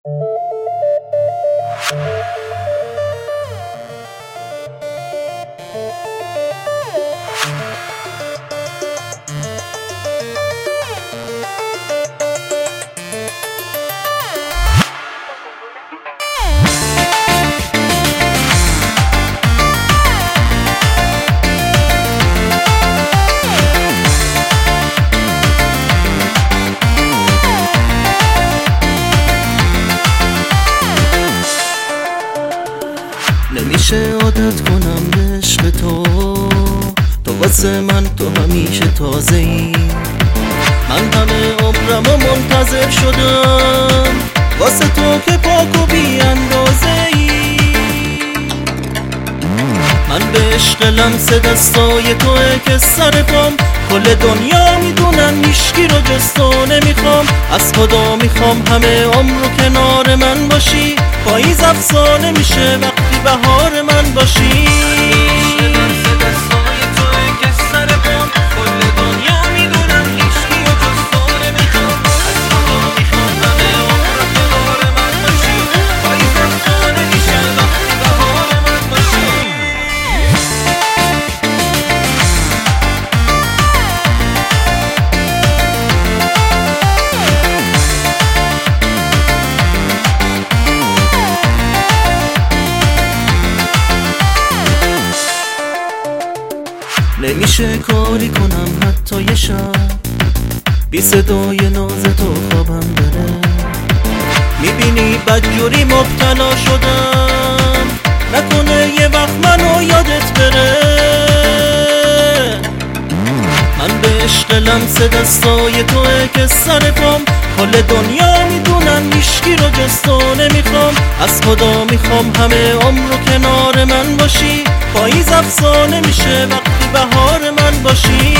نمیشه عادت کنم به عشق تو واسه من تو همیشه تازه ای. من همه عمرم و منتظر شدم واسه تو که پاک و بی اندازه ای. من به عشق لمس دستای توه که سر پام کل دنیا میدونن هیچکی رو جز تو نمیخوام. از خدا میخوام همه عمر رو کنار من باشی. پاییز افسانه میشه وقتی بهار من باشی. نمیشه کاری کنم حتی یه شب بی صدای ناز تو خوابم بره. میبینی بدجوری مبتلا شدم نکنه یه وقت منو یادت بره. من به عشق لمس دستای توه که سر پام کل دنیا میدونن هیچکی رو جز تو نمیخوام. از خدا میخوام همه عمر رو کنار من باشی. پاییز افسانه میشه وقتی بهار من باشی.